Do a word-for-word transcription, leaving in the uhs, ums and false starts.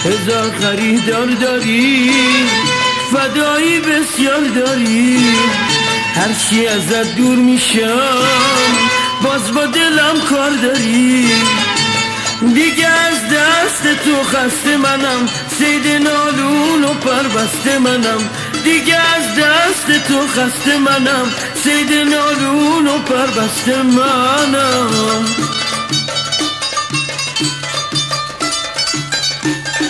هزار خریدار داری، فدایی بسیار داری. هرچی ازت دور میشم باز با دلم کار داری. دیگه از دست تو خسته منم، صید نالون و پربسته منم. دیگه از دست تو خسته منم، صید نالون و پربسته منم.